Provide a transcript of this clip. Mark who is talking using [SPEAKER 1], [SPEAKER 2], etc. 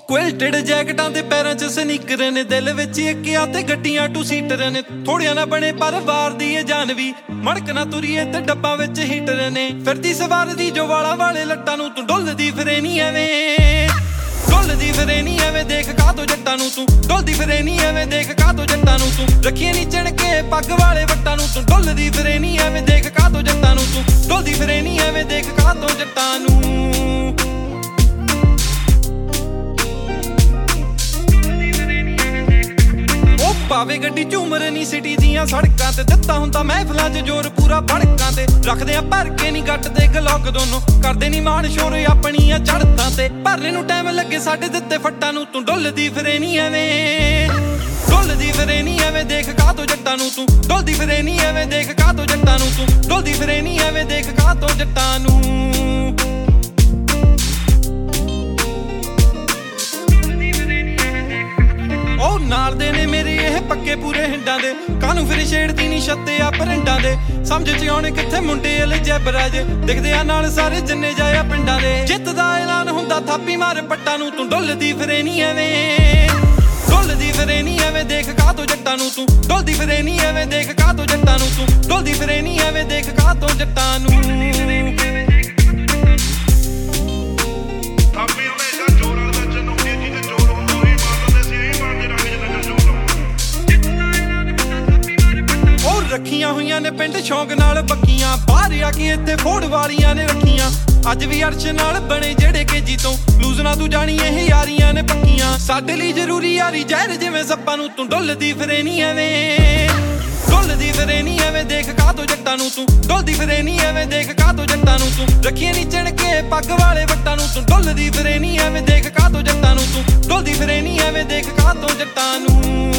[SPEAKER 1] ਕੁਇਲਟਡ ਜੈਕਟਾਂ ਤੇ ਪੈਰਾਂ 'ਚ ਸਨੀਕਰ ਨੇ, ਦਿਲ ਵਿੱਚ ਇੱਕਿਆ ਤੇ ਗੱਡੀਆਂ ਟੂ ਸੀਟਰ ਨੇ। ਥੋੜਿਆਂ ਨਾ ਬਣੇ ਪਰ ਵਾਰ ਦੀ ਇਹ ਜਾਨ ਵੀ, ਮੜਕ ਨਾ ਤੁਰੀਏ ਤੇ ਡੱਬਾਂ ਵਿੱਚ ਹੀਟਰ ਨੇ। ਫਿਰਦੀ ਸਵਾਰ ਦੀ ਜੋ ਵਾਲਾਂ ਵਾਲੇ ਲੱਟਾਂ ਨੂੰ, ਤੂੰ ਡੁੱਲਦੀ ਫਿਰੇ ਨੀ ਐਵੇਂ, ਡੁੱਲਦੀ ਫਿਰੇ ਨੀ ਐਵੇਂ। ਦੇਖ ਕਾਹਤੋਂ ਜੱਟਾਂ ਨੂੰ ਤੂੰ ਡੁੱਲਦੀ ਫਿਰੇ ਨੀ ਐਵੇਂ, ਦੇਖ ਕਾਹਤੋਂ ਜੱਟਾਂ ਨੂੰ ਤੂੰ ਰੱਖੀਏ ਨੀ ਚਿਣ ਕੇ ਪੱਗ ਵਾਲੇ ਵੱਟਾਂ ਨੂੰ। ਤੂੰ ਡੁੱਲਦੀ ਫਿਰੇ ਨੀ ਐਵੇਂ, ਦੇਖ ਕਾਹਤੋਂ ਜੱਟਾਂ ਨੂੰ ਤੂੰ ਡੁੱਲਦੀ ਫਿਰੇ ਨੀ ਐਵੇਂ, ਦੇਖ ਕਾਹਤੋਂ ਜੱਟਾਂ ਨੂੰ। ਪਾਵੇ ਗੱਡੀ ਝੂਮਰ ਨੀ ਸਿਟੀ ਦੀਆਂ ਸੜਕਾਂ ਤੇ, ਦਿੱਤਾ ਹੁੰਦਾ ਮਹਿਫਲਾਂ 'ਚ ਜ਼ੋਰ ਪੂਰਾ ਭੜਕਾਂ ਤੇ। ਰੱਖਦੇ ਆ ਭਰ ਕੇ ਨੀ ਗੱਟ ਤੇ ਗਲੋਕ ਦੋਨੋਂ, ਕਰਦੇ ਨੀ ਮਾਣ ਸ਼ੋਰ ਆਪਣੀਆਂ ਚੜ੍ਹਤਾਂ ਤੇ। ਭਰਨੇ ਨੂੰ ਟਾਈਮ ਲੱਗੇ ਸਾਡੇ ਦਿੱਤੇ ਫੱਟਾਂ ਨੂੰ, ਤੂੰ ਡੁੱਲਦੀ ਫਿਰੇ ਨੀ ਐਵੇਂ, ਡੁੱਲਦੀ ਫਿਰੇ ਨੀ ਐਵੇਂ। ਦੇਖ ਕਾਹਤੋਂ ਜੱਟਾਂ ਨੂੰ ਤੂੰ ਡੁੱਲਦੀ ਫਿਰੇ ਨੀ ਐਵੇਂ, ਦੇਖ ਕਾਹਤੋਂ ਜੱਟਾਂ ਨੂੰ ਤੂੰ ਡੁੱਲਦੀ ਫਿਰੇ ਨੀ ਐਵੇਂ, ਦੇਖ ਕਾਹਤੋਂ ਜੱਟਾਂ ਨੂੰ। ਉਹ ਨਾਲ ਦੇ ਨੇ ਮੇਰੇ ਇਹ ਪੱਕੇ ਪੂਰੇ ਹਿੰਡਾਂ ਦੇ, ਕਾਹਨੂੰ ਫਿਰ ਛੇੜਦੀ ਨੀ ਛੱਤੇ ਆ ਪਰਿੰਡਾਂ ਦੇ। ਸਮਝ 'ਚ ਆਉਣੇ ਕਿੱਥੇ ਮੁੰਡੇ ਅਲੇ ਜੈਬਰਾ ਜੇ, ਦਿਖਦੇ ਆ ਨਾਲ ਸਾਰੇ ਜਿੰਨੇ ਜਾਇਆ ਪਿੰਡਾਂ ਦੇ। ਜਿੱਤ ਦਾ ਐਲਾਨ ਹੁੰਦਾ ਥਾਪੀ ਮਾਰ ਪੱਟਾਂ ਨੂੰ, ਤੂੰ ਡੁੱਲਦੀ ਫਿਰੇ ਨੀ ਐਵੇਂ, ਡੁੱਲਦੀ ਫਿਰੇ ਨੀ ਐਵੇਂ। ਦੇਖ ਕਾਹਤੋਂ ਜੱਟਾਂ ਨੂੰ ਤੂੰ ਡੁੱਲਦੀ ਫਿਰੇ ਨੀ ਐਵੇਂ, ਦੇਖ ਕਾਹਤੋਂ ਜੱਟਾਂ ਨੂੰ ਤੂੰ ਡੁੱਲਦੀ ਫਿਰੇ ਨੀ ਐਵੇਂ, ਦੇਖ ਕਾਹਤੋਂ ਜੱਟਾਂ ਨੂੰ। ਰੱਖੀਆਂ ਹੋਈਆਂ ਨੇ ਪਿੰਡ ਸ਼ੌਂਕ ਨਾਲ ਬੱਕੀਆਂ, ਬਾਹਰ ਆ ਕੇ ਇੱਥੇ ਫੋੜ ਵਾਲੀਆਂ ਨੇ ਰੱਖੀਆਂ। ਅੱਜ ਵੀ ਅਰਸ਼ ਨਾਲ ਬਣੇ ਜਿਹੜੇ ਕੇਜੀ ਤੋਂ, ਲੂਜ਼ ਨਾ ਤੂੰ ਜਾਣੀ ਇਹ ਯਾਰੀਆਂ ਨੇ ਪੱਕੀਆਂ। ਸਾਡੇ ਲਈ ਜ਼ਰੂਰੀ ਯਾਰੀ ਜ਼ਹਿਰ ਜਿਵੇਂ ਸੱਪਾਂ ਨੂੰ, ਤੂੰ ਡੁੱਲਦੀ ਫਿਰੇ ਨੀ ਐਵੇਂ, ਡੁੱਲਦੀ ਫਿਰੇ ਨੀ ਐਵੇਂ। ਦੇਖ ਕਾਹਤੋਂ ਜੱਟਾਂ ਨੂੰ ਤੂੰ ਡੁੱਲਦੀ ਫਿਰੇ ਨੀ ਐਵੇਂ, ਦੇਖ ਕਾਹਤੋਂ ਜੱਟਾਂ ਨੂੰ ਤੂੰ ਰੱਖੀਏ ਨੀ ਚਿਣ ਕੇ ਪੱਗ ਵਾਲੇ ਵੱਟਾਂ ਨੂੰ। ਤੂੰ ਡੁੱਲਦੀ ਫਿਰੇ ਨੀ ਐਵੇਂ, ਦੇਖ ਕਾਹਤੋਂ ਜੱਟਾਂ ਨੂੰ ਤੂੰ ਡੁੱਲਦੀ ਫਿਰੇ ਨੀ ਐਵੇਂ, ਦੇਖ ਕਾਹਤੋਂ ਜੱਟਾਂ ਨੂੰ।